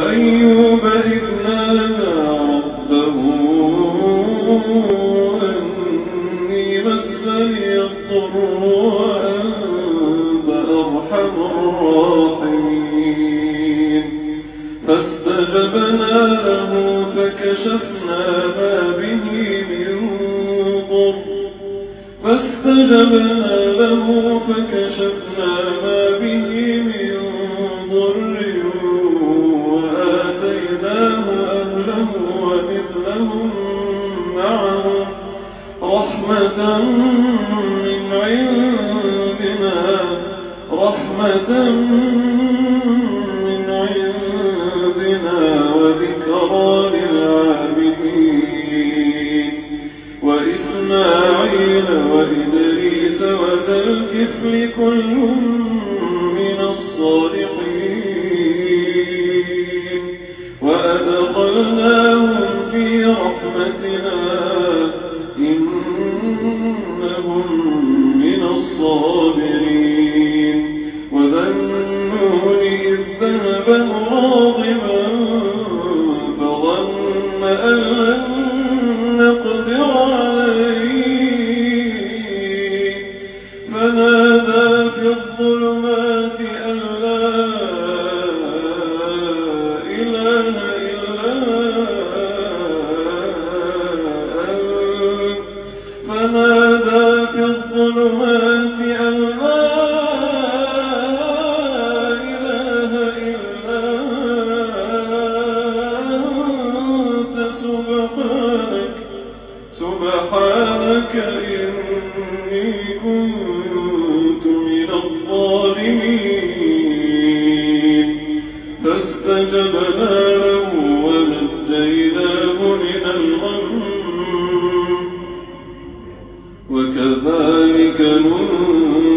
أيوب إذ نادى ربه أني مسني الضر وأنت أرحم الراحمين فاستجبنا له فكشفنا ما به من ضر وآتيناه أهله ومثلهم معهم رحمة من عندنا وذكرى للعابدين وإسماعيل وإدريس وذا الكفل كل من الصالحين وأدخلناهم في رحمتنا إنهم من الصابرين وذا النون إذ ذهب مغاضبا فظن أن لن نقدر عليه فنادى في الظلمات أن لا إله إلا سبحانك إني كنت من الظالمين فاستجبنا له ونجيناه من الغم وكذلك ننجي